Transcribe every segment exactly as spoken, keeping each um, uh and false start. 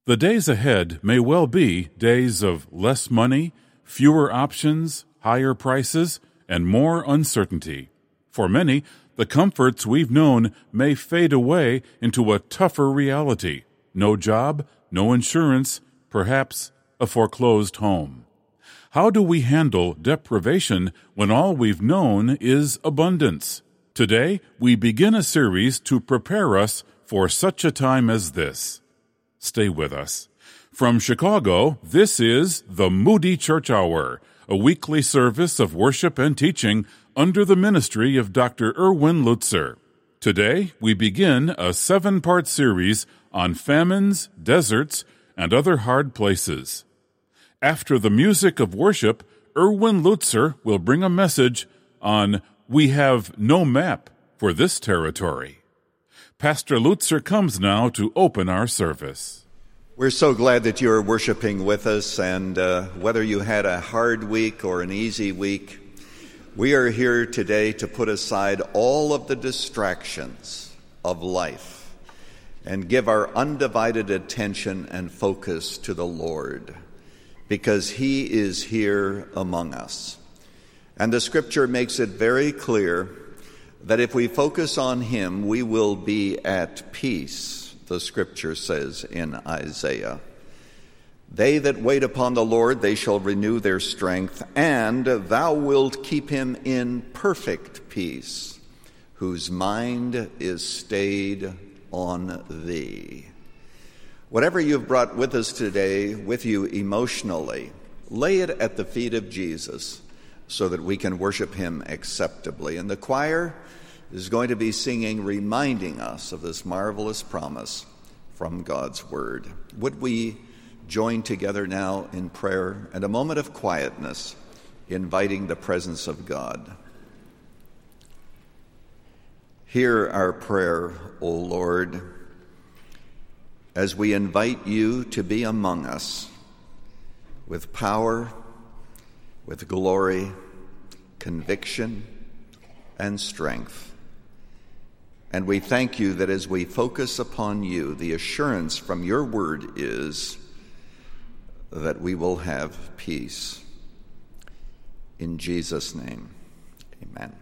The days ahead may well be days of less money, fewer options, higher prices, and more uncertainty. For many, the comforts we've known may fade away into a tougher reality. No job, no insurance, perhaps a foreclosed home. How do we handle deprivation when all we've known is abundance? Today, we begin a series to prepare us for such a time as this. Stay with us. From Chicago, this is the Moody Church Hour, a weekly service of worship and teaching under the ministry of Doctor Erwin Lutzer. Today, we begin a seven-part series on famines, deserts, and other hard places. After the music of worship, Erwin Lutzer will bring a message on We Have No Map for This Territory. Pastor Lutzer comes now to open our service. We're so glad that you're worshiping with us, and uh, whether you had a hard week or an easy week, we are here today to put aside all of the distractions of life and give our undivided attention and focus to the Lord, because He is here among us. And the Scripture makes it very clear that if we focus on Him, we will be at peace, the Scripture says in Isaiah. They that wait upon the Lord, they shall renew their strength, and thou wilt keep him in perfect peace, whose mind is stayed on thee. Whatever you've brought with us today, with you emotionally, lay it at the feet of Jesus so that we can worship Him acceptably. And the choir is going to be singing, reminding us of this marvelous promise from God's Word. Would we join together now in prayer and a moment of quietness, inviting the presence of God? Hear our prayer, O Lord, as we invite You to be among us with power, with glory, conviction, and strength. And we thank You that as we focus upon You, the assurance from Your word is that we will have peace. In Jesus' name, amen.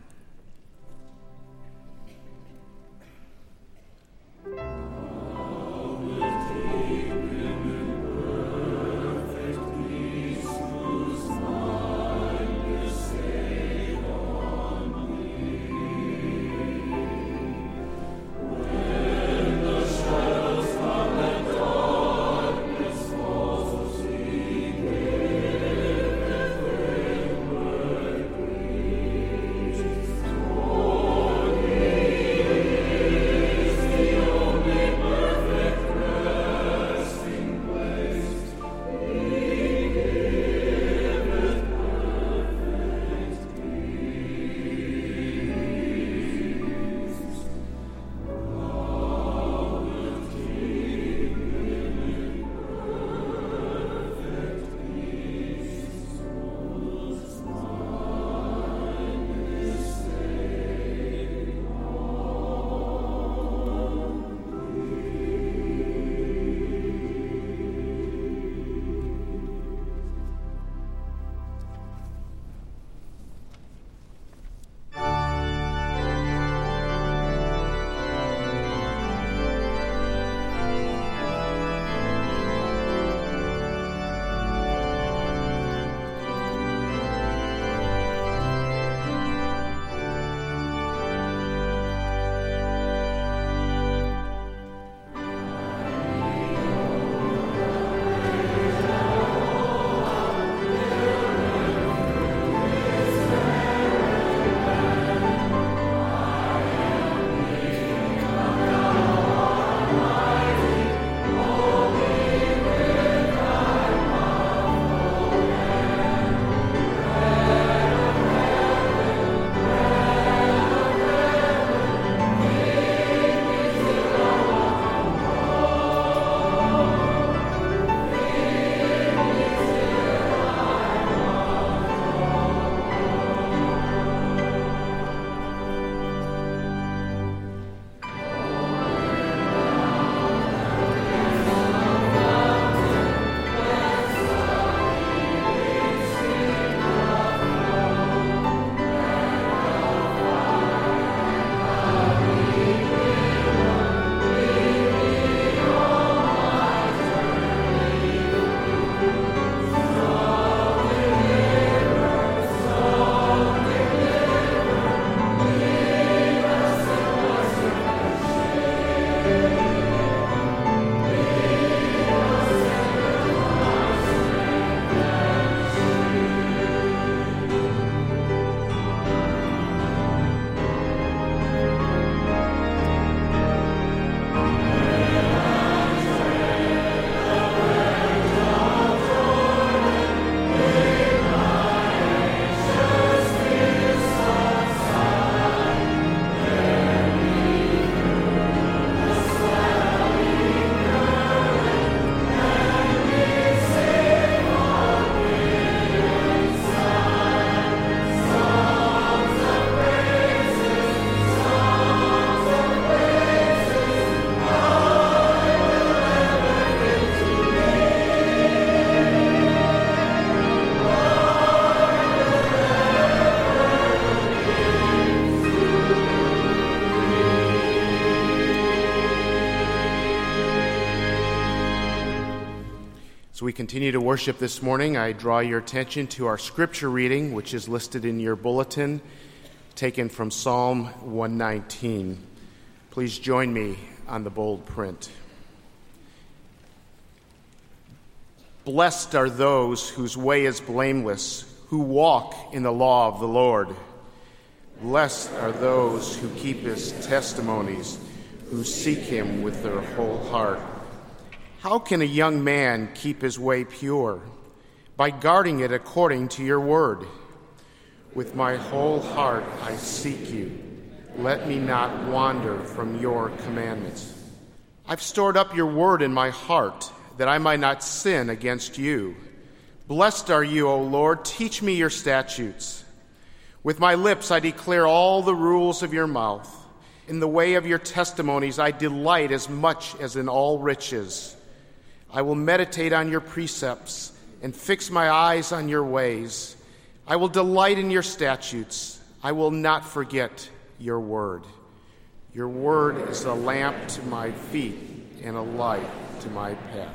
As we continue to worship this morning, I draw your attention to our scripture reading, which is listed in your bulletin, taken from Psalm one nineteen. Please join me on the bold print. Blessed are those whose way is blameless, who walk in the law of the Lord. Blessed are those who keep his testimonies, who seek him with their whole heart. How can a young man keep his way pure? By guarding it according to your word. With my whole heart I seek you. Let me not wander from your commandments. I've stored up your word in my heart, that I might not sin against you. Blessed are you, O Lord. Teach me your statutes. With my lips I declare all the rules of your mouth. In the way of your testimonies I delight as much as in all riches. I will meditate on your precepts and fix my eyes on your ways. I will delight in your statutes. I will not forget your word. Your word is a lamp to my feet and a light to my path.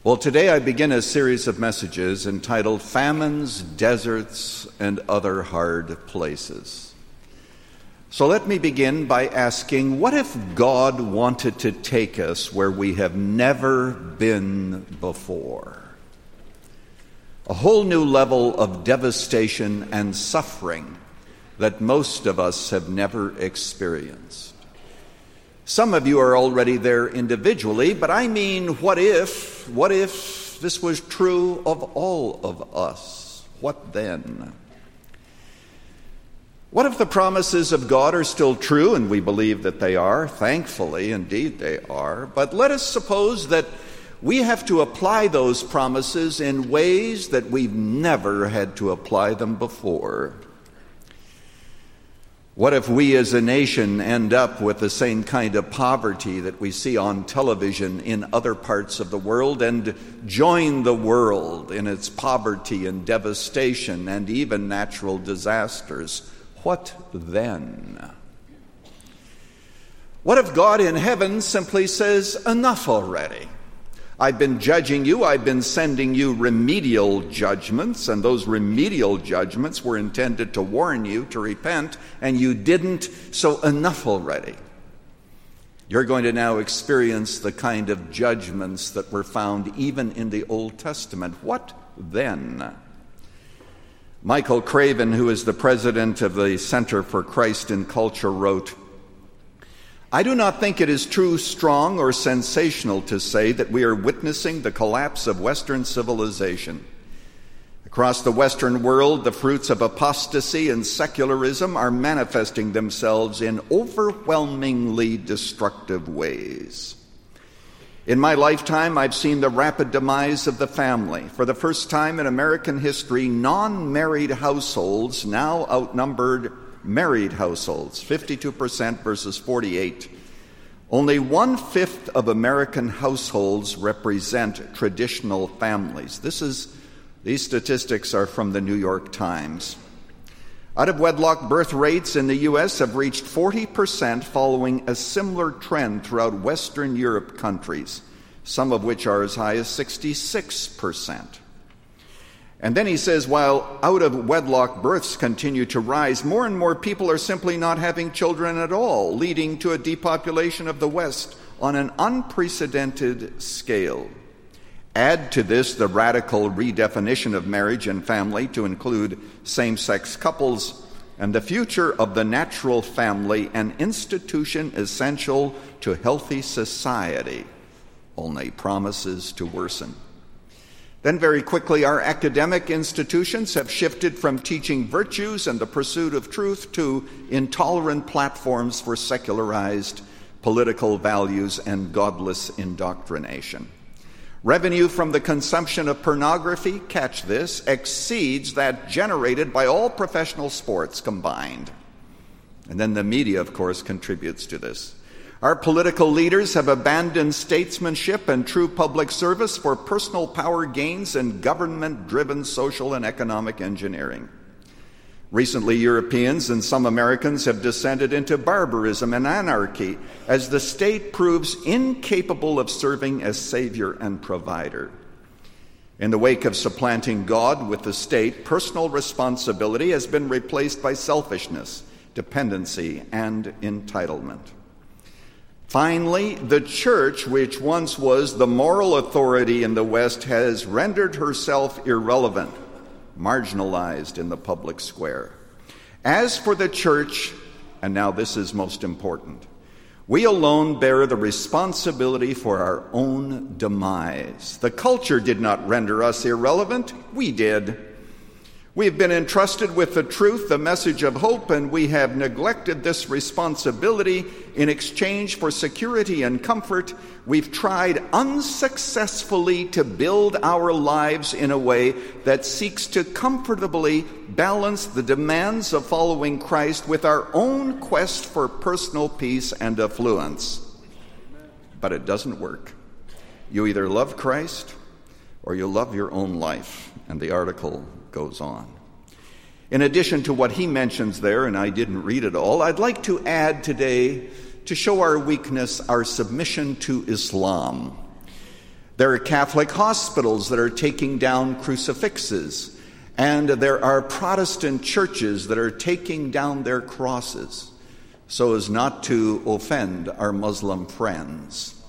Well, today I begin a series of messages entitled Famines, Deserts, and Other Hard Places. So let me begin by asking, what if God wanted to take us where we have never been before? A whole new level of devastation and suffering that most of us have never experienced. Some of you are already there individually, but I mean, what if, what if this was true of all of us? What then? What if the promises of God are still true, and we believe that they are? Thankfully, indeed they are. But let us suppose that we have to apply those promises in ways that we've never had to apply them before. What if we as a nation end up with the same kind of poverty that we see on television in other parts of the world and join the world in its poverty and devastation and even natural disasters? What then? What if God in heaven simply says, enough already? I've been judging you, I've been sending you remedial judgments, and those remedial judgments were intended to warn you to repent, and you didn't, so enough already. You're going to now experience the kind of judgments that were found even in the Old Testament. What then? Michael Craven, who is the president of the Center for Christ in Culture, wrote, I do not think it is too strong or sensational to say that we are witnessing the collapse of Western civilization. Across the Western world, the fruits of apostasy and secularism are manifesting themselves in overwhelmingly destructive ways. In my lifetime, I've seen the rapid demise of the family. For the first time in American history, non-married households now outnumbered married households, fifty-two percent versus forty-eight. Only one-fifth of American households represent traditional families. This is, these statistics are from the New York Times. Out-of-wedlock birth rates in the U S have reached forty percent, following a similar trend throughout Western Europe countries, some of which are as high as sixty-six percent. And then he says, while out-of-wedlock births continue to rise, more and more people are simply not having children at all, leading to a depopulation of the West on an unprecedented scale. Add to this the radical redefinition of marriage and family to include same-sex couples, and the future of the natural family, an institution essential to healthy society, only promises to worsen. Then very quickly, our academic institutions have shifted from teaching virtues and the pursuit of truth to intolerant platforms for secularized political values and godless indoctrination. Revenue from the consumption of pornography, catch this, exceeds that generated by all professional sports combined. And then the media, of course, contributes to this. Our political leaders have abandoned statesmanship and true public service for personal power gains and government-driven social and economic engineering. Recently, Europeans and some Americans have descended into barbarism and anarchy as the state proves incapable of serving as savior and provider. In the wake of supplanting God with the state, personal responsibility has been replaced by selfishness, dependency, and entitlement. Finally, the church, which once was the moral authority in the West, has rendered herself irrelevant, marginalized in the public square. As for the church, and now this is most important, we alone bear the responsibility for our own demise. The culture did not render us irrelevant, we did. We've been entrusted with the truth, the message of hope, and we have neglected this responsibility in exchange for security and comfort. We've tried unsuccessfully to build our lives in a way that seeks to comfortably balance the demands of following Christ with our own quest for personal peace and affluence. But it doesn't work. You either love Christ or you love your own life. And the article goes on. In addition to what he mentions there, and I didn't read it all, I'd like to add today, to show our weakness, our submission to Islam. There are Catholic hospitals that are taking down crucifixes, and there are Protestant churches that are taking down their crosses so as not to offend our Muslim friends.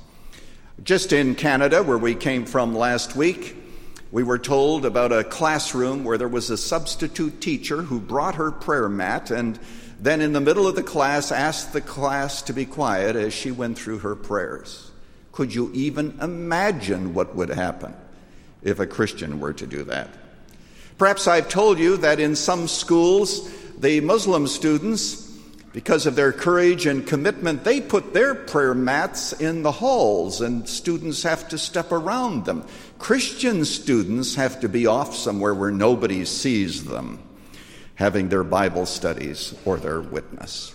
Just in Canada, where we came from last week, we were told about a classroom where there was a substitute teacher who brought her prayer mat and then in the middle of the class asked the class to be quiet as she went through her prayers. Could you even imagine what would happen if a Christian were to do that? Perhaps I've told you that in some schools, the Muslim students, because of their courage and commitment, they put their prayer mats in the halls and students have to step around them. Christian students have to be off somewhere where nobody sees them, having their Bible studies or their witness.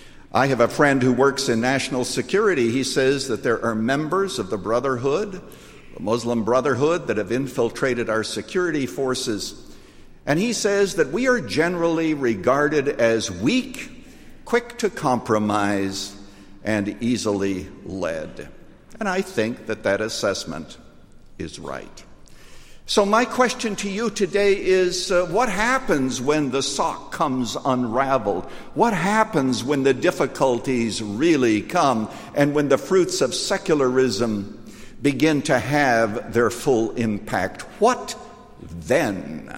I have a friend who works in national security. He says that there are members of the Brotherhood, the Muslim Brotherhood, that have infiltrated our security forces. And he says that we are generally regarded as weak, quick to compromise, and easily led. And I think that that assessment is right. So my question to you today is, uh, what happens when the sock comes unraveled? What happens when the difficulties really come and when the fruits of secularism begin to have their full impact? What then?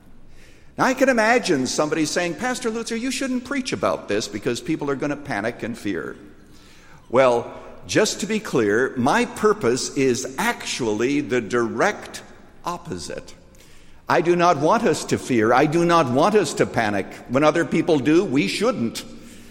Now, I can imagine somebody saying, Pastor Lutzer, you shouldn't preach about this because people are going to panic and fear. Well, just to be clear, my purpose is actually the direct opposite. I do not want us to fear. I do not want us to panic. When other people do, we shouldn't.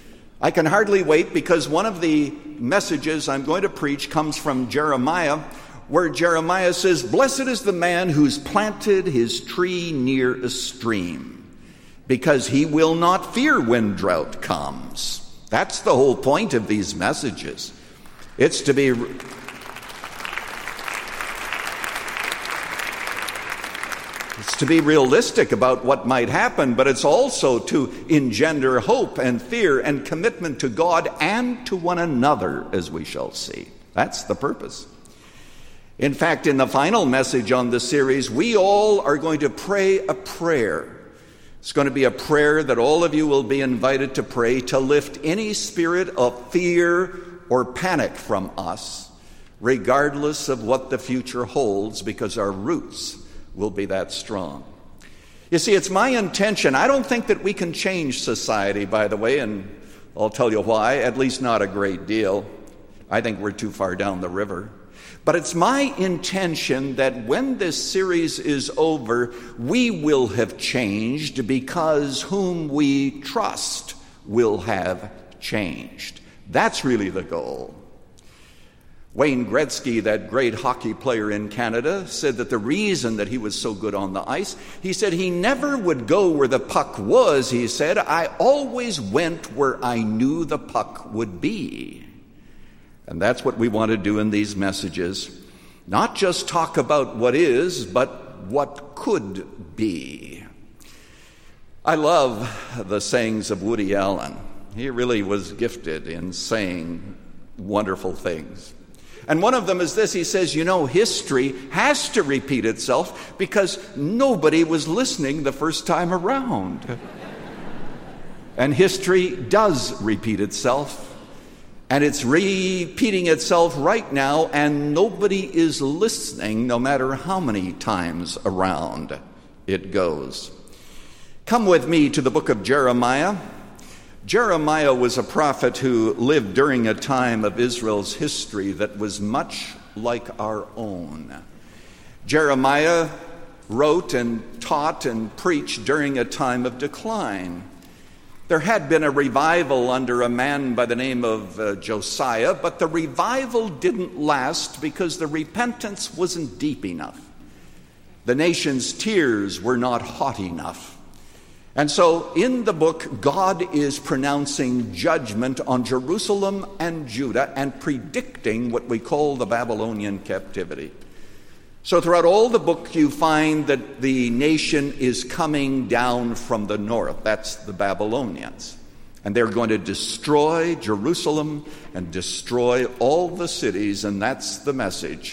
I can hardly wait because one of the messages I'm going to preach comes from Jeremiah, where Jeremiah says, "Blessed is the man who's planted his tree near a stream, because he will not fear when drought comes." That's the whole point of these messages. It's to be It's to be realistic about what might happen, but it's also to engender hope and fear and commitment to God and to one another, as we shall see. That's the purpose. In fact, in the final message on the series, we all are going to pray a prayer. It's going to be a prayer that all of you will be invited to pray to lift any spirit of fear or panic from us, regardless of what the future holds, because our roots will be that strong. You see, it's my intention. I don't think that we can change society, by the way, and I'll tell you why, at least not a great deal. I think we're too far down the river. But it's my intention that when this series is over, we will have changed because whom we trust will have changed. That's really the goal. Wayne Gretzky, that great hockey player in Canada, said that the reason that he was so good on the ice, he said he never would go where the puck was. He said, "I always went where I knew the puck would be." And that's what we want to do in these messages. Not just talk about what is, but what could be. I love the sayings of Woody Allen. He really was gifted in saying wonderful things. And one of them is this. He says, you know, history has to repeat itself because nobody was listening the first time around. And history does repeat itself. And it's repeating itself right now, and nobody is listening no matter how many times around it goes. Come with me to the book of Jeremiah. Jeremiah was a prophet who lived during a time of Israel's history that was much like our own. Jeremiah wrote and taught and preached during a time of decline. There had been a revival under a man by the name of uh, Josiah, but the revival didn't last because the repentance wasn't deep enough. The nation's tears were not hot enough. And so in the book, God is pronouncing judgment on Jerusalem and Judah and predicting what we call the Babylonian captivity. So throughout all the book, you find that the nation is coming down from the north. That's the Babylonians. And they're going to destroy Jerusalem and destroy all the cities, and that's the message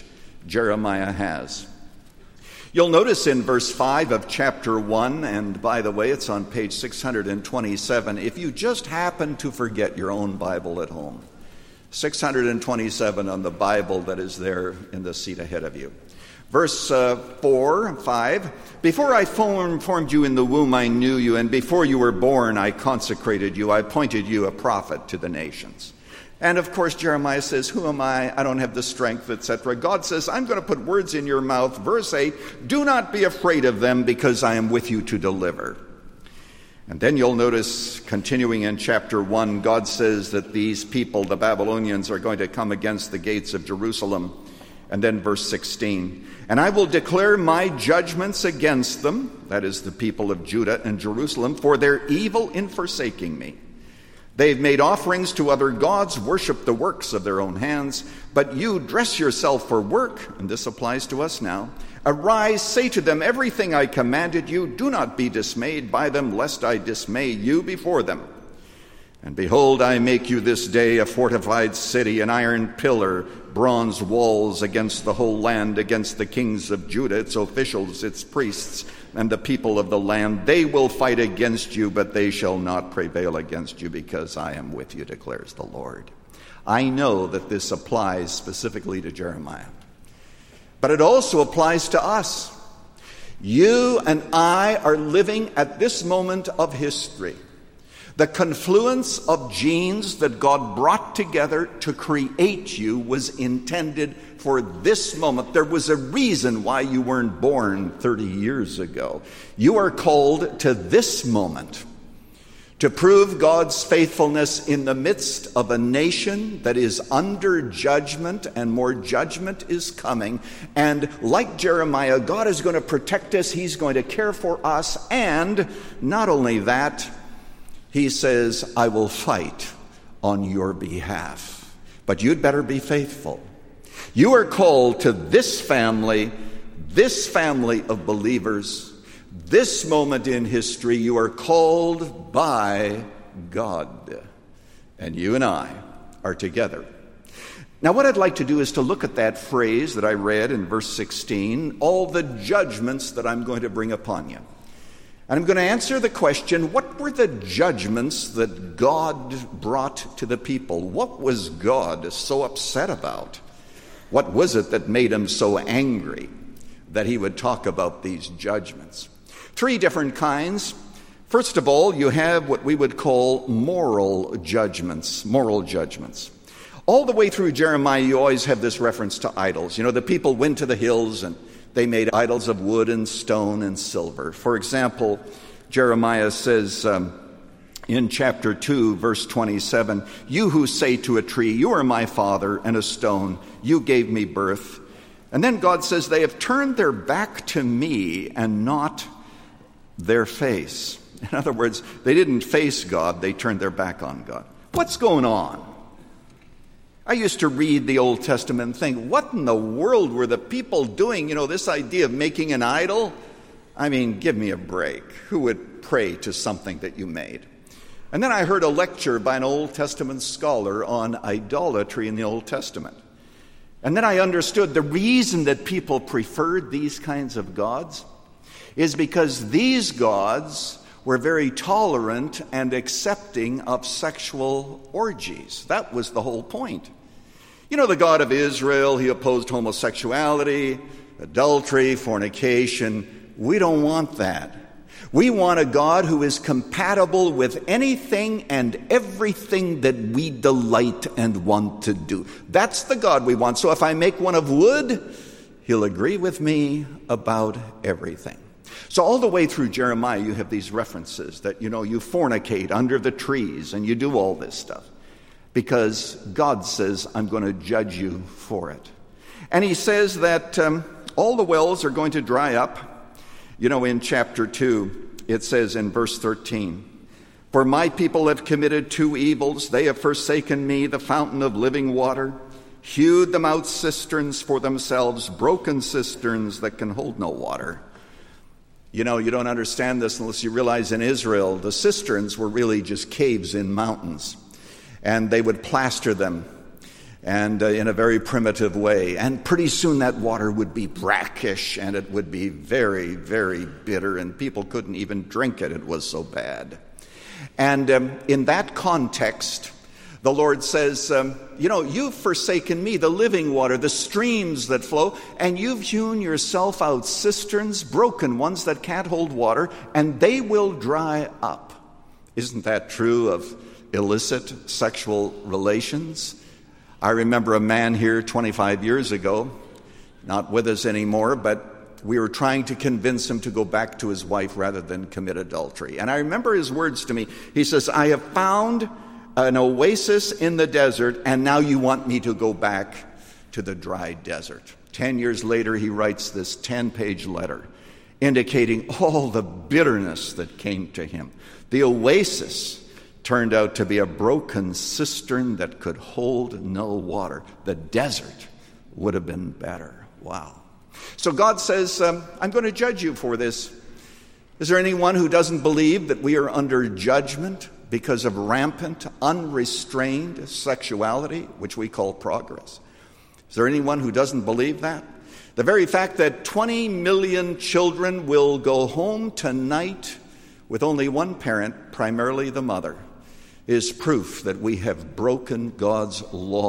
Jeremiah has. You'll notice in verse five of chapter one, and by the way, it's on page six hundred twenty-seven, if you just happen to forget your own Bible at home, six hundred twenty-seven on the Bible that is there in the seat ahead of you. Verse uh, four, five, before I formed, formed you in the womb, I knew you, and before you were born, I consecrated you. I appointed you a prophet to the nations. And of course, Jeremiah says, who am I? I don't have the strength, et cetera. God says, I'm going to put words in your mouth. Verse eight, do not be afraid of them, because I am with you to deliver. And then you'll notice, continuing in chapter one, God says that these people, the Babylonians, are going to come against the gates of Jerusalem. And then verse sixteen, and I will declare my judgments against them, that is the people of Judah and Jerusalem, for their evil in forsaking me. They've made offerings to other gods, worship the works of their own hands. But you dress yourself for work, and this applies to us now. Arise, say to them everything I commanded you. Do not be dismayed by them, lest I dismay you before them. And behold, I make you this day a fortified city, an iron pillar, bronze walls against the whole land, against the kings of Judah, its officials, its priests, and the people of the land. They will fight against you, but they shall not prevail against you, because I am with you, declares the Lord. I know that this applies specifically to Jeremiah, but it also applies to us. You and I are living at this moment of history. The confluence of genes that God brought together to create you was intended for this moment. There was a reason why you weren't born thirty years ago. You are called to this moment to prove God's faithfulness in the midst of a nation that is under judgment, and more judgment is coming. And like Jeremiah, God is going to protect us. He's going to care for us. And not only that, he says, I will fight on your behalf. But you'd better be faithful. You are called to this family, this family of believers, this moment in history. You are called by God. And you and I are together. Now, what I'd like to do is to look at that phrase that I read in verse sixteen, all the judgments that I'm going to bring upon you. And I'm going to answer the question, what were the judgments that God brought to the people? What was God so upset about? What was it that made him so angry that he would talk about these judgments? Three different kinds. First of all, you have what we would call moral judgments, moral judgments. All the way through Jeremiah, you always have this reference to idols. You know, the people went to the hills and they made idols of wood and stone and silver. For example, Jeremiah says um, in chapter two, verse twenty-seven, you who say to a tree, you are my father, and a stone, you gave me birth. And then God says, they have turned their back to me and not their face. In other words, they didn't face God, they turned their back on God. What's going on? I used to read the Old Testament and think, what in the world were the people doing? You know, this idea of making an idol? I mean, give me a break. Who would pray to something that you made? And then I heard a lecture by an Old Testament scholar on idolatry in the Old Testament. And then I understood the reason that people preferred these kinds of gods is because these gods were very tolerant and accepting of sexual orgies. That was the whole point. You know, the God of Israel, he opposed homosexuality, adultery, fornication. We don't want that. We want a God who is compatible with anything and everything that we delight and want to do. That's the God we want. So if I make one of wood, he'll agree with me about everything. So all the way through Jeremiah, you have these references that, you know, you fornicate under the trees and you do all this stuff because God says, I'm going to judge you for it. And he says that um, all the wells are going to dry up. You know, in chapter two, it says in verse thirteen, for my people have committed two evils. They have forsaken me, the fountain of living water, hewed them out cisterns for themselves, broken cisterns that can hold no water. You know, you don't understand this unless you realize in Israel, the cisterns were really just caves in mountains. And they would plaster them. and uh, in a very primitive way. And pretty soon that water would be brackish, and it would be very, very bitter, and people couldn't even drink it. It was so bad. And um, in that context, the Lord says, um, you know, you've forsaken me, the living water, the streams that flow, and you've hewn yourself out cisterns, broken ones that can't hold water, and they will dry up. Isn't that true of illicit sexual relations? I remember a man here twenty-five years ago, not with us anymore, but we were trying to convince him to go back to his wife rather than commit adultery. And I remember his words to me. He says, I have found an oasis in the desert, and now you want me to go back to the dry desert. Ten years later, he writes this ten-page letter indicating all the bitterness that came to him. The oasis turned out to be a broken cistern that could hold no water. The desert would have been better. Wow. So God says, um, I'm going to judge you for this. Is there anyone who doesn't believe that we are under judgment because of rampant, unrestrained sexuality, which we call progress? Is there anyone who doesn't believe that? The very fact that twenty million children will go home tonight with only one parent, primarily the mother, is proof that we have broken God's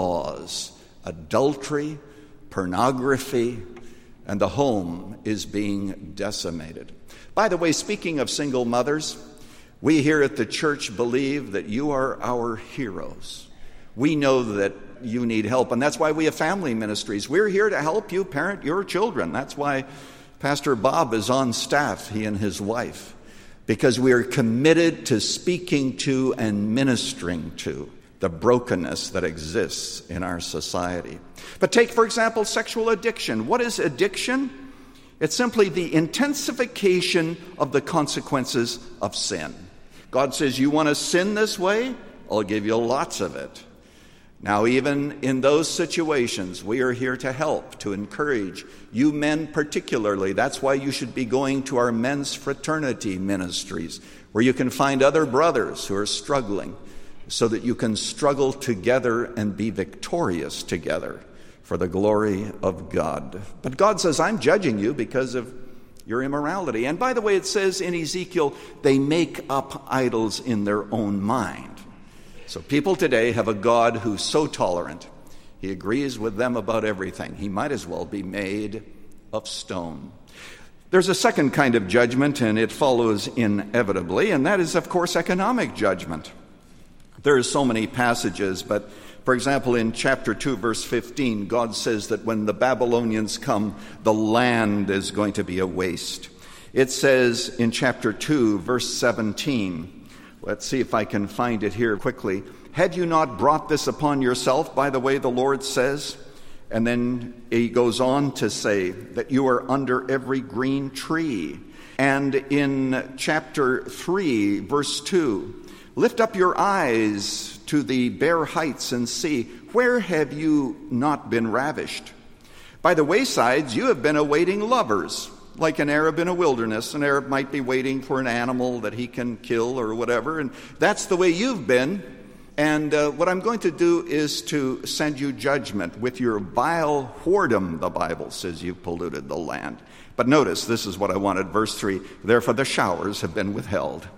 laws. Adultery, pornography, and the home is being decimated. By the way, speaking of single mothers, we here at the church believe that you are our heroes. We know that you need help, and that's why we have family ministries. We're here to help you parent your children. That's why Pastor Bob is on staff, he and his wife, because we are committed to speaking to and ministering to the brokenness that exists in our society. But take, for example, sexual addiction. What is addiction? It's simply the intensification of the consequences of sin. God says, you want to sin this way? I'll give you lots of it. Now, even in those situations, we are here to help, to encourage you men particularly. That's why you should be going to our men's fraternity ministries, where you can find other brothers who are struggling, so that you can struggle together and be victorious together for the glory of God. But God says, I'm judging you because of your immorality. And by the way, it says in Ezekiel, they make up idols in their own mind. So people today have a God who's so tolerant, he agrees with them about everything. He might as well be made of stone. There's a second kind of judgment, and it follows inevitably, and that is, of course, economic judgment. There are so many passages, but for example, in chapter two, verse fifteen, God says that when the Babylonians come, the land is going to be a waste. It says in chapter two, verse seventeen, let's see if I can find it here quickly. Had you not brought this upon yourself, by the way, the Lord says? And then he goes on to say that you are under every green tree. And in chapter three, verse two, lift up your eyes to the bare heights and see, where have you not been ravished? By the waysides you have been awaiting lovers. Like an Arab in a wilderness, an Arab might be waiting for an animal that he can kill or whatever, and that's the way you've been. And uh, what I'm going to do is to send you judgment. With your vile whoredom, the Bible says, you've polluted the land. But notice, this is what I wanted, verse three, therefore the showers have been withheld.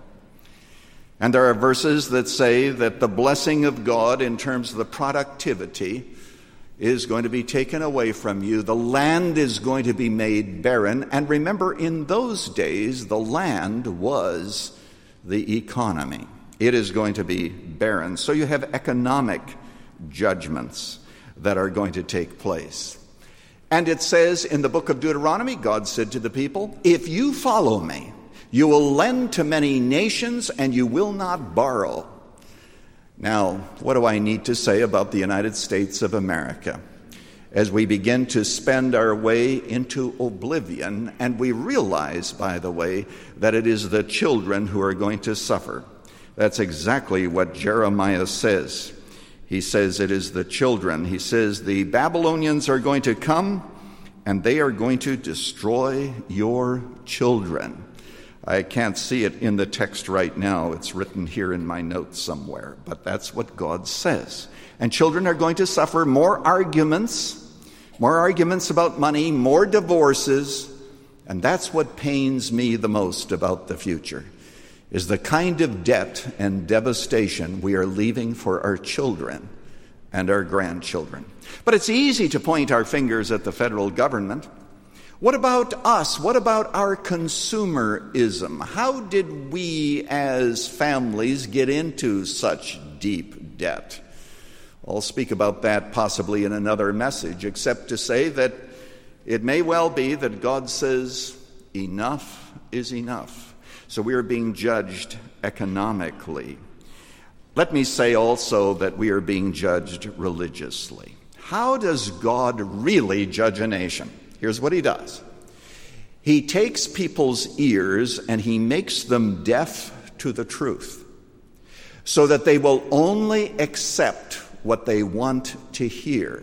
And there are verses that say that the blessing of God in terms of the productivity is going to be taken away from you. The land is going to be made barren. And remember, in those days, the land was the economy. It is going to be barren. So you have economic judgments that are going to take place. And it says in the book of Deuteronomy, God said to the people, if you follow me, you will lend to many nations and you will not borrow. Now, what do I need to say about the United States of America? As we begin to spend our way into oblivion, and we realize, by the way, that it is the children who are going to suffer. That's exactly what Jeremiah says. He says it is the children. He says the Babylonians are going to come, and they are going to destroy your children. I can't see it in the text right now. It's written here in my notes somewhere. But that's what God says. And children are going to suffer more arguments, more arguments about money, more divorces. And that's what pains me the most about the future, is the kind of debt and devastation we are leaving for our children and our grandchildren. But it's easy to point our fingers at the federal government. What about us? What about our consumerism? How did we as families get into such deep debt? I'll speak about that possibly in another message, except to say that it may well be that God says enough is enough. So we are being judged economically. Let me say also that we are being judged religiously. How does God really judge a nation? Here's what he does. He takes people's ears and he makes them deaf to the truth, so that they will only accept what they want to hear.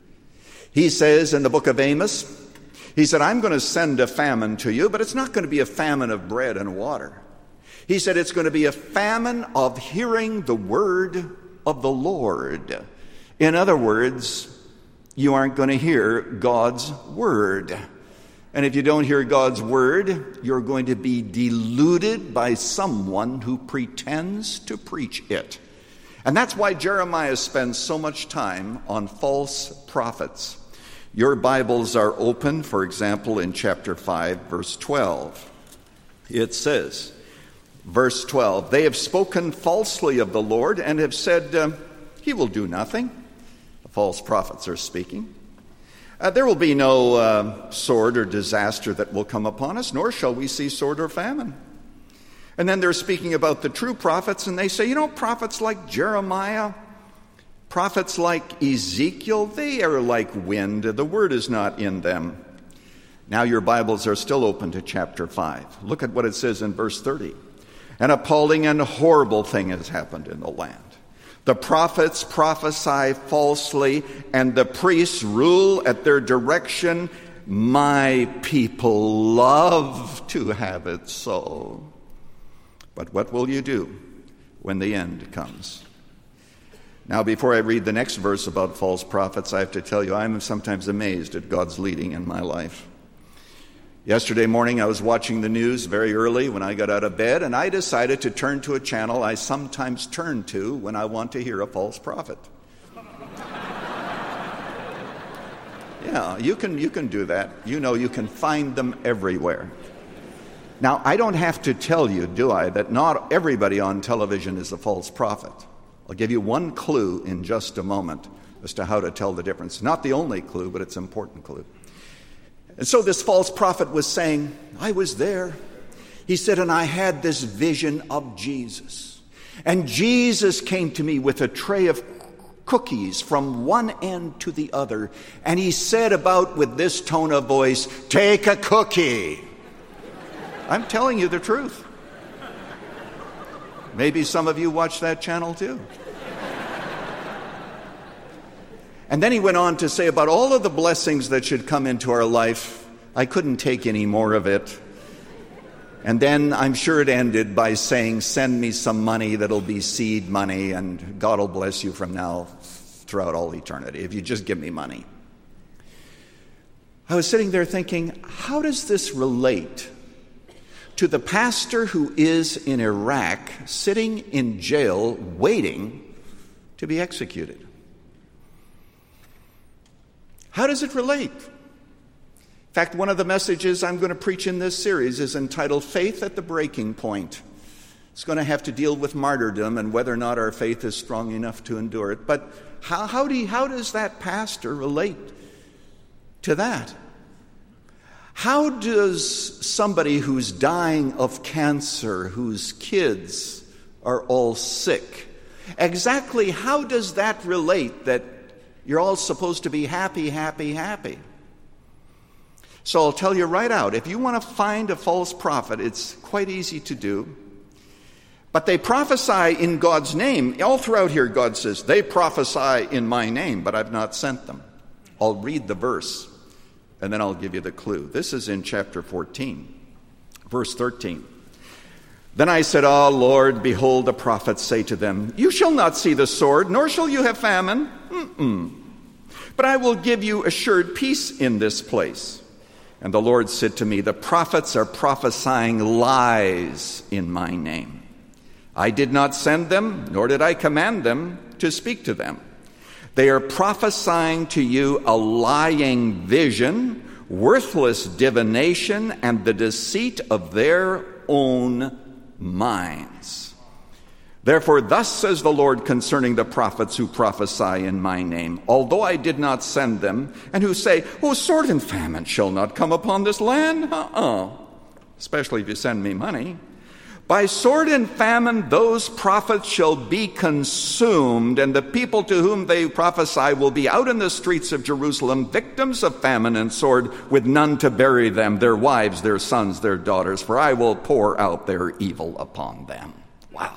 He says in the book of Amos, he said, I'm going to send a famine to you, but it's not going to be a famine of bread and water. He said it's going to be a famine of hearing the word of the Lord. In other words, you aren't going to hear God's word. And if you don't hear God's word, you're going to be deluded by someone who pretends to preach it. And that's why Jeremiah spends so much time on false prophets. Your Bibles are open, for example, in chapter five, verse twelve. It says, verse twelve, they have spoken falsely of the Lord and have said, uh, he will do nothing. The false prophets are speaking. Uh, there will be no uh, sword or disaster that will come upon us, nor shall we see sword or famine. And then they're speaking about the true prophets, and they say, you know, prophets like Jeremiah, prophets like Ezekiel, they are like wind. The word is not in them. Now your Bibles are still open to chapter five. Look at what it says in verse thirty. An appalling and horrible thing has happened in the land. The prophets prophesy falsely, and the priests rule at their direction. My people love to have it so. But what will you do when the end comes? Now, before I read the next verse about false prophets, I have to tell you, I'm sometimes amazed at God's leading in my life. Yesterday morning, I was watching the news very early when I got out of bed, and I decided to turn to a channel I sometimes turn to when I want to hear a false prophet. Yeah, you can, you can do that. You know, you can find them everywhere. Now, I don't have to tell you, do I, that not everybody on television is a false prophet. I'll give you one clue in just a moment as to how to tell the difference. Not the only clue, but it's an important clue. And so this false prophet was saying, I was there. He said, and I had this vision of Jesus. And Jesus came to me with a tray of cookies from one end to the other. And he said about with this tone of voice, take a cookie. I'm telling you the truth. Maybe some of you watch that channel too. And then he went on to say about all of the blessings that should come into our life, I couldn't take any more of it. And then I'm sure it ended by saying, send me some money that'll be seed money, and God will bless you from now throughout all eternity if you just give me money. I was sitting there thinking, how does this relate to the pastor who is in Iraq sitting in jail waiting to be executed? How does it relate? In fact, one of the messages I'm going to preach in this series is entitled Faith at the Breaking Point. It's going to have to deal with martyrdom and whether or not our faith is strong enough to endure it. But how, how, do you, how does that pastor relate to that? How does somebody who's dying of cancer, whose kids are all sick, exactly how does that relate that you're all supposed to be happy, happy, happy? So I'll tell you right out, if you want to find a false prophet, it's quite easy to do. But they prophesy in God's name. All throughout here, God says, they prophesy in my name, but I've not sent them. I'll read the verse, and then I'll give you the clue. This is in chapter fourteen, verse thirteen. Then I said, Ah, Lord, behold, the prophets say to them, you shall not see the sword, nor shall you have famine. Mm-mm. But I will give you assured peace in this place. And the Lord said to me, the prophets are prophesying lies in my name. I did not send them, nor did I command them to speak to them. They are prophesying to you a lying vision, worthless divination, and the deceit of their own minds. Therefore, thus says the Lord concerning the prophets who prophesy in my name, although I did not send them, and who say, oh, sword and famine shall not come upon this land. Uh-uh. Especially if you send me money. By sword and famine those prophets shall be consumed, and the people to whom they prophesy will be out in the streets of Jerusalem, victims of famine and sword, with none to bury them, their wives, their sons, their daughters, for I will pour out their evil upon them. Wow.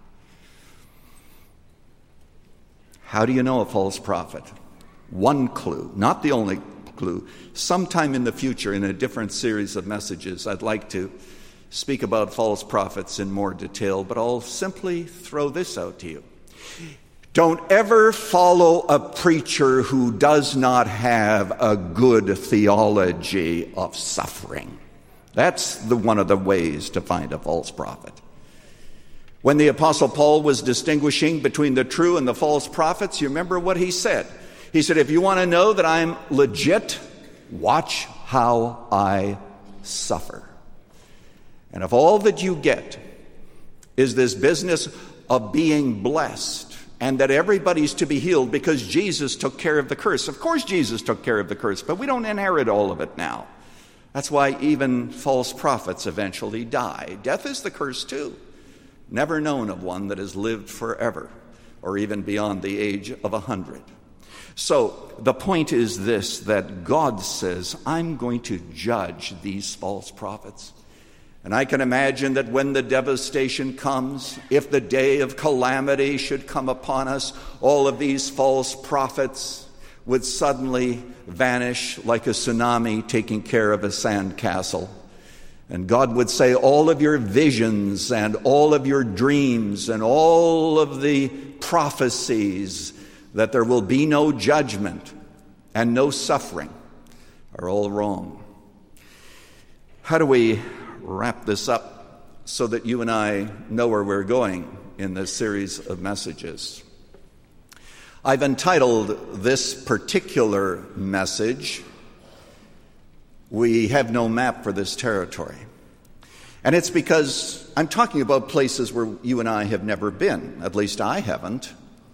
How do you know a false prophet? One clue, not the only clue. Sometime in the future, in a different series of messages, I'd like to speak about false prophets in more detail, but I'll simply throw this out to you. Don't ever follow a preacher who does not have a good theology of suffering. That's the, one of the ways to find a false prophet. When the Apostle Paul was distinguishing between the true and the false prophets, you remember what he said? He said, if you want to know that I'm legit, watch how I suffer. And if all that you get is this business of being blessed and that everybody's to be healed because Jesus took care of the curse. Of course Jesus took care of the curse, but we don't inherit all of it now. That's why even false prophets eventually die. Death is the curse too. Never known of one that has lived forever or even beyond the age of a hundred. So the point is this, that God says, I'm going to judge these false prophets. And I can imagine that when the devastation comes, if the day of calamity should come upon us, all of these false prophets would suddenly vanish like a tsunami taking care of a sand castle. And God would say, all of your visions and all of your dreams and all of the prophecies that there will be no judgment and no suffering are all wrong. How do we wrap this up so that you and I know where we're going in this series of messages? I've entitled this particular message, We Have No Map for This Territory. And it's because I'm talking about places where you and I have never been. At least I haven't.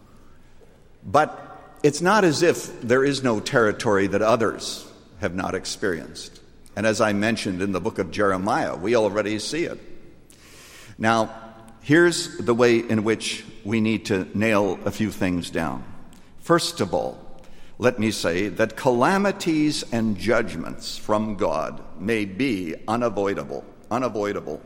But it's not as if there is no territory that others have not experienced. And as I mentioned in the book of Jeremiah, we already see it. Now, here's the way in which we need to nail a few things down. First of all, let me say that calamities and judgments from God may be unavoidable. Unavoidable.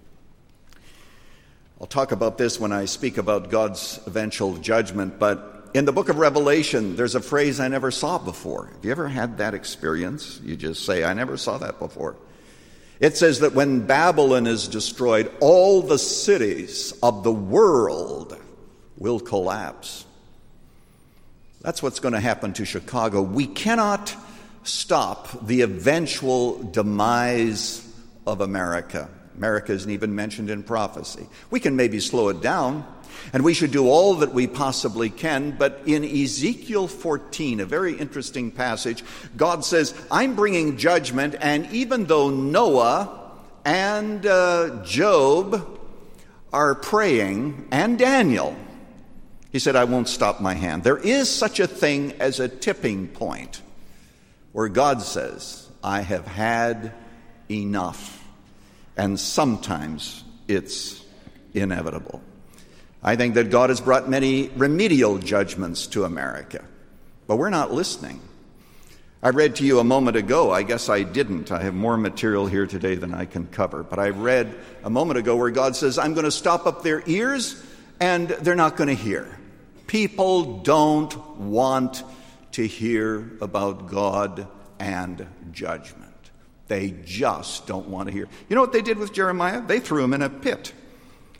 I'll talk about this when I speak about God's eventual judgment, but in the book of Revelation, there's a phrase I never saw before. Have you ever had that experience? You just say, I never saw that before. It says that when Babylon is destroyed, all the cities of the world will collapse. That's what's going to happen to Chicago. We cannot stop the eventual demise of America. America isn't even mentioned in prophecy. We can maybe slow it down, and we should do all that we possibly can. But in Ezekiel fourteen, a very interesting passage, God says, I'm bringing judgment, and even though Noah and uh, Job are praying, and Daniel, he said, I won't stop my hand. There is such a thing as a tipping point where God says, I have had enough. And sometimes it's inevitable. I think that God has brought many remedial judgments to America, but we're not listening. I read to you a moment ago, I guess I didn't. I have more material here today than I can cover, but I read a moment ago where God says, I'm going to stop up their ears and they're not going to hear. People don't want to hear about God and judgment. They just don't want to hear. You know what they did with Jeremiah? They threw him in a pit.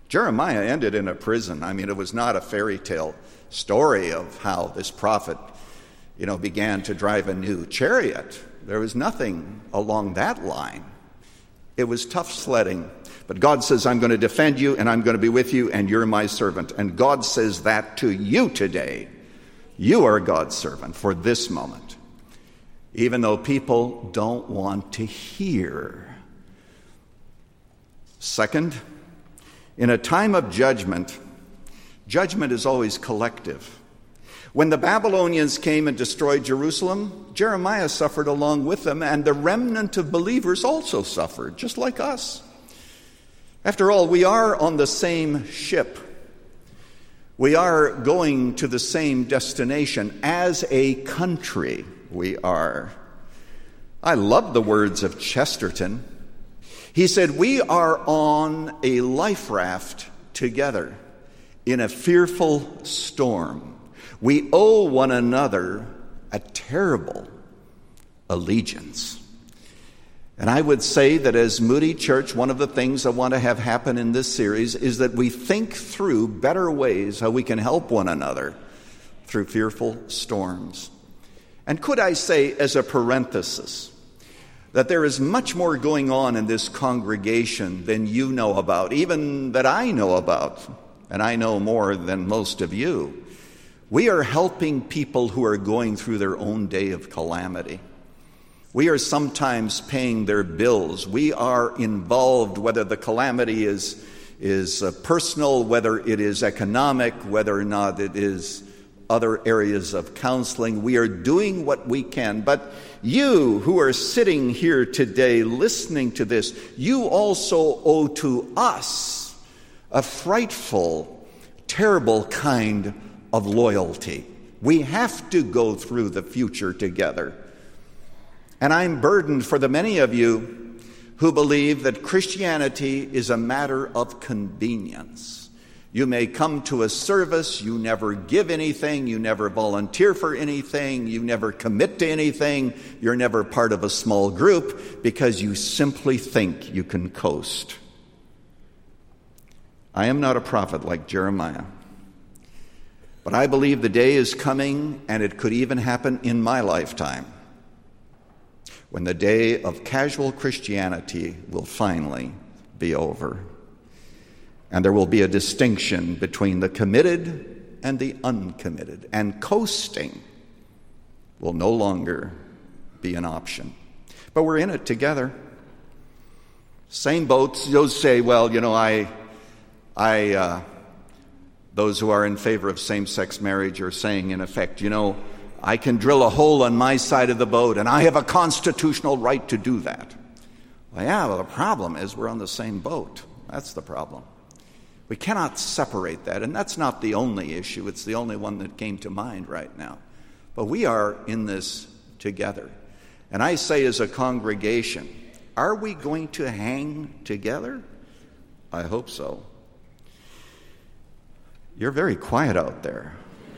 Jeremiah ended in a prison. I mean, it was not a fairy tale story of how this prophet, you know, began to drive a new chariot. There was nothing along that line. It was tough sledding. But God says, I'm going to defend you, and I'm going to be with you, and you're my servant. And God says that to you today. You are God's servant for this moment, even though people don't want to hear. Second, in a time of judgment, judgment is always collective. When the Babylonians came and destroyed Jerusalem, Jeremiah suffered along with them, and the remnant of believers also suffered, just like us. After all, we are on the same ship. We are going to the same destination. As a country, we are. I love the words of Chesterton. He said, we are on a life raft together in a fearful storm. We owe one another a terrible allegiance. And I would say that as Moody Church, one of the things I want to have happen in this series is that we think through better ways how we can help one another through fearful storms. And could I say, as a parenthesis, that there is much more going on in this congregation than you know about, even that I know about, and I know more than most of you. We are helping people who are going through their own day of calamity. We are sometimes paying their bills. We are involved, whether the calamity is, is uh, personal, whether it is economic, whether or not it is other areas of counseling. We are doing what we can. But you who are sitting here today listening to this, you also owe to us a frightful, terrible kind of loyalty. We have to go through the future together. And I'm burdened for the many of you who believe that Christianity is a matter of convenience. You may come to a service, you never give anything, you never volunteer for anything, you never commit to anything, you're never part of a small group because you simply think you can coast. I am not a prophet like Jeremiah, but I believe the day is coming, and it could even happen in my lifetime, when the day of casual Christianity will finally be over. And there will be a distinction between the committed and the uncommitted. And coasting will no longer be an option. But we're in it together. Same boats. Those say, well, you know, I, I, uh, those who are in favor of same-sex marriage are saying, in effect, you know, I can drill a hole on my side of the boat, and I have a constitutional right to do that. Well, yeah, well, the problem is we're on the same boat. That's the problem. We cannot separate that, and that's not the only issue. It's the only one that came to mind right now. But we are in this together. And I say as a congregation, are we going to hang together? I hope so. You're very quiet out there.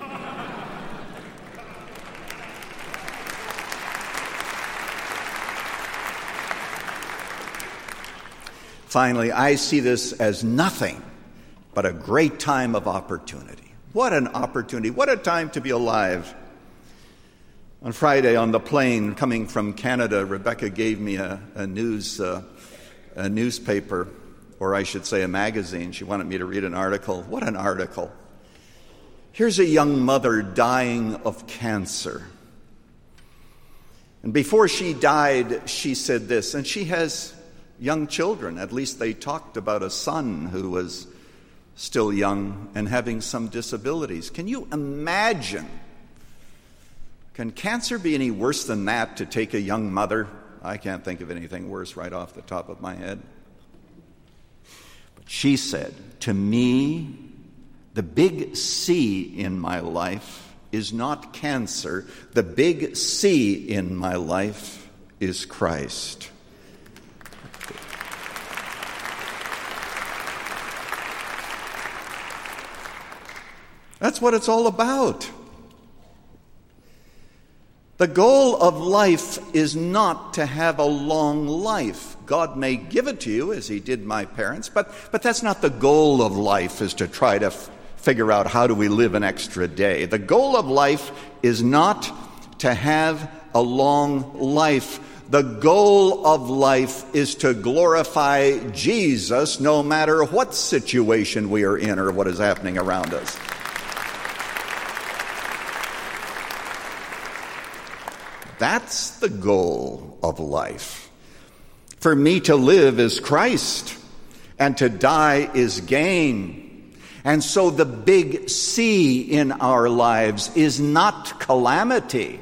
Finally, I see this as nothing but a great time of opportunity. What an opportunity. What a time to be alive. On Friday on the plane coming from Canada, Rebecca gave me a, a news uh, a newspaper, or I should say a magazine. She wanted me to read an article. What an article. Here's a young mother dying of cancer. And before she died, she said this, and she has young children. At least they talked about a son who was still young and having some disabilities. Can you imagine? Can cancer be any worse than that, to take a young mother? I can't think of anything worse right off the top of my head. But she said, to me, the big C in my life is not cancer. The big C in my life is Christ. That's what it's all about. The goal of life is not to have a long life. God may give it to you, as he did my parents, but, but that's not the goal of life, is to try to f- figure out how do we live an extra day. The goal of life is not to have a long life. The goal of life is to glorify Jesus no matter what situation we are in or what is happening around us. That's the goal of life. For me to live is Christ, and to die is gain. And so the big C in our lives is not calamity.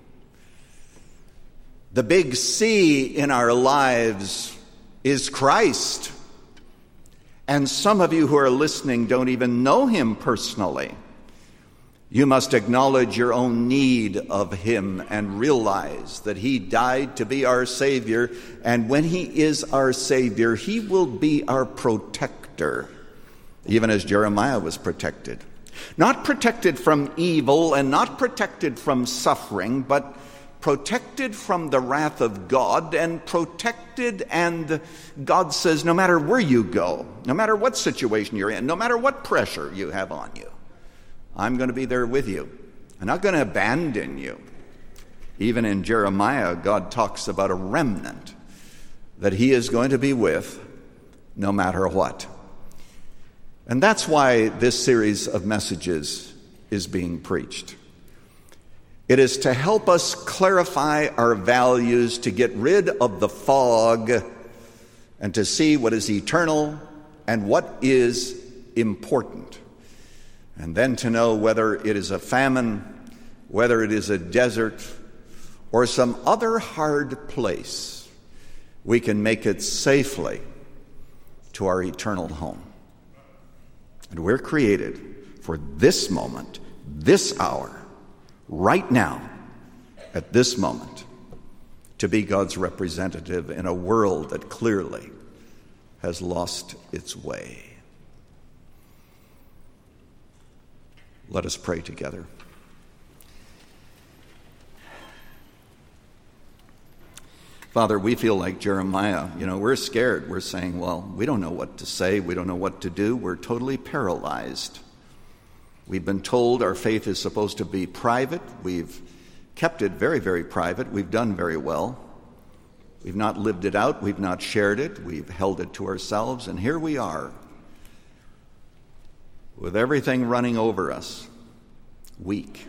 The big C in our lives is Christ. And some of you who are listening don't even know him personally. You must acknowledge your own need of him and realize that he died to be our Savior. And when he is our Savior, he will be our protector, even as Jeremiah was protected. Not protected from evil and not protected from suffering, but protected from the wrath of God, and protected, and God says, no matter where you go, no matter what situation you're in, no matter what pressure you have on you, I'm going to be there with you. I'm not going to abandon you. Even in Jeremiah, God talks about a remnant that he is going to be with no matter what. And that's why this series of messages is being preached. It is to help us clarify our values, to get rid of the fog, and to see what is eternal and what is important. And then to know whether it is a famine, whether it is a desert, or some other hard place, we can make it safely to our eternal home. And we're created for this moment, this hour, right now, at this moment, to be God's representative in a world that clearly has lost its way. Let us pray together. Father, we feel like Jeremiah. You know, we're scared. We're saying, well, we don't know what to say. We don't know what to do. We're totally paralyzed. We've been told our faith is supposed to be private. We've kept it very, very private. We've done very well. We've not lived it out. We've not shared it. We've held it to ourselves. And here we are, with everything running over us, weak,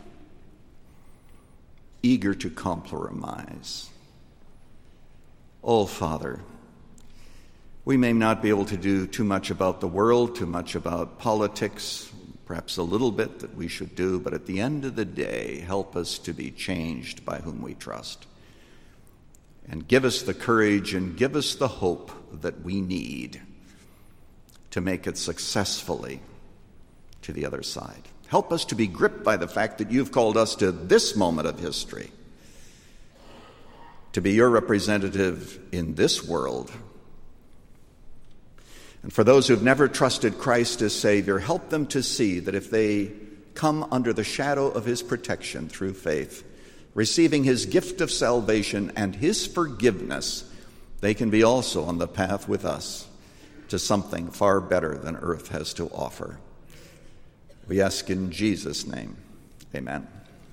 eager to compromise. Oh, Father, we may not be able to do too much about the world, too much about politics, perhaps a little bit that we should do, but at the end of the day, help us to be changed by whom we trust. And give us the courage and give us the hope that we need to make it successfully to the other side. Help us to be gripped by the fact that you've called us to this moment of history, to be your representative in this world. And for those who've never trusted Christ as Savior, help them to see that if they come under the shadow of his protection through faith, receiving his gift of salvation and his forgiveness, they can be also on the path with us to something far better than earth has to offer. We ask in Jesus' name, amen.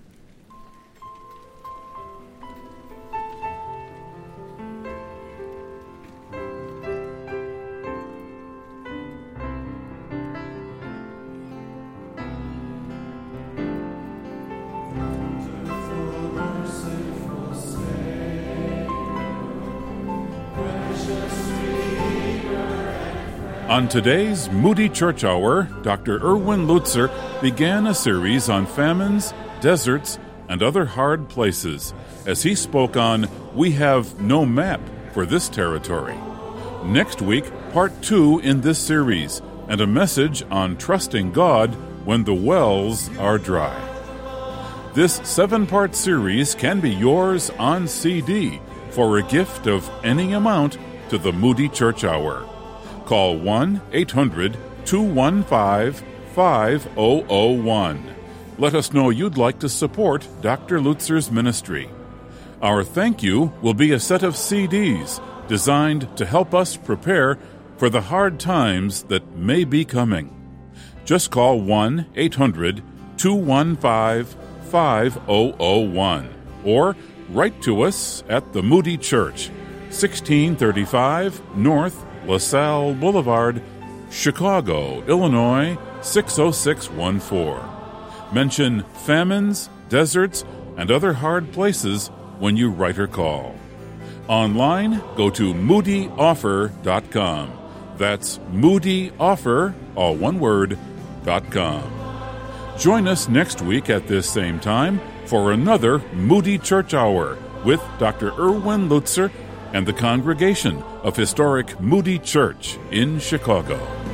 On today's Moody Church Hour, Doctor Erwin Lutzer began a series on famines, deserts, and other hard places as he spoke on We Have No Map for This Territory. Next week, part two in this series, and a message on trusting God when the wells are dry. This seven-part series can be yours on C D for a gift of any amount to the Moody Church Hour. Call one eight hundred two one five five zero zero one. Let us know you'd like to support Doctor Lutzer's ministry. Our thank you will be a set of C Ds designed to help us prepare for the hard times that may be coming. Just call one eight hundred two one five five zero zero one or write to us at the Moody Church, sixteen thirty-five North LaSalle Boulevard, Chicago, Illinois, six oh six one four. Mention famines, deserts, and other hard places when you write or call. Online, go to moody offer dot com. That's moody offer, all one word, dot com. Join us next week at this same time for another Moody Church Hour with Doctor Erwin Lutzer and the congregation of historic Moody Church in Chicago.